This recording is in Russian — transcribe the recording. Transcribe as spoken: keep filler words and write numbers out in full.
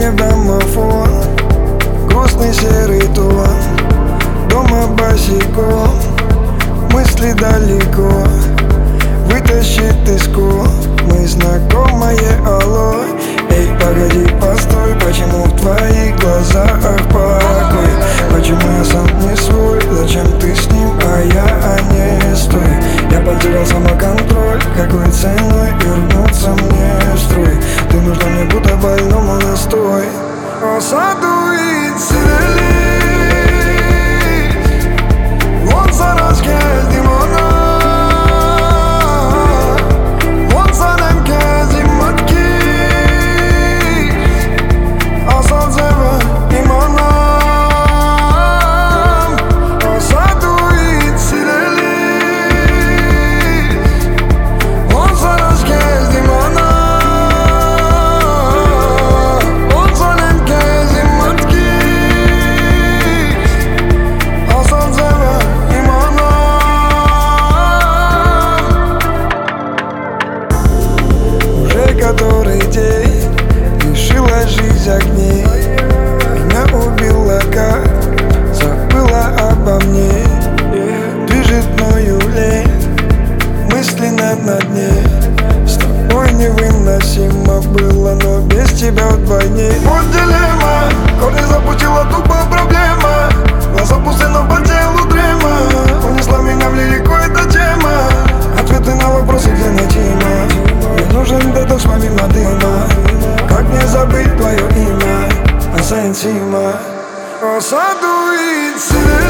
не в домофон, грустный серый тон. Дома босиком, мысли далеко, вытащит из ком мы знакомое алло. Эй, погоди, постой, почему в твоих глазах покой? Почему я сам не свой, зачем ты с ним, а я не стой? Я потерял самоконтроль, какой ценой вернуться мне в строй? Ты нужна мне будто больному настой. О саду и цели, вон зараз келдим она, вон санам кезим матки, асал зева имана. О саду и цели, вон зараз келдим она, вон санам кезим матки, асал зева имана. Уже который день лишила жизнь огней, меня убила, как забыла обо мне. Движет мною лень, мысленно на дне. С тобой невыносимо было, но без тебя вдвойне. Вот дилемма, корни запустила тупо проблема. Глаза пусты, но по телу дрема. Унесла меня в лирику эта тема. Ответы на вопросы, где найти има. Мне нужен детокс помимо дыма. Как не забыть твое имя, Асансима? О саду и цели.